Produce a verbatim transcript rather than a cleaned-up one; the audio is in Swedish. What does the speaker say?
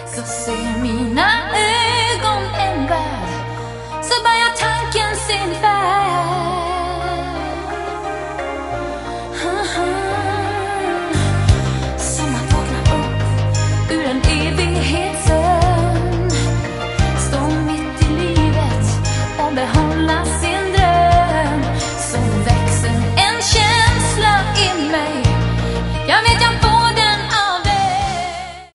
så ser mina ögon en värld, så bär jag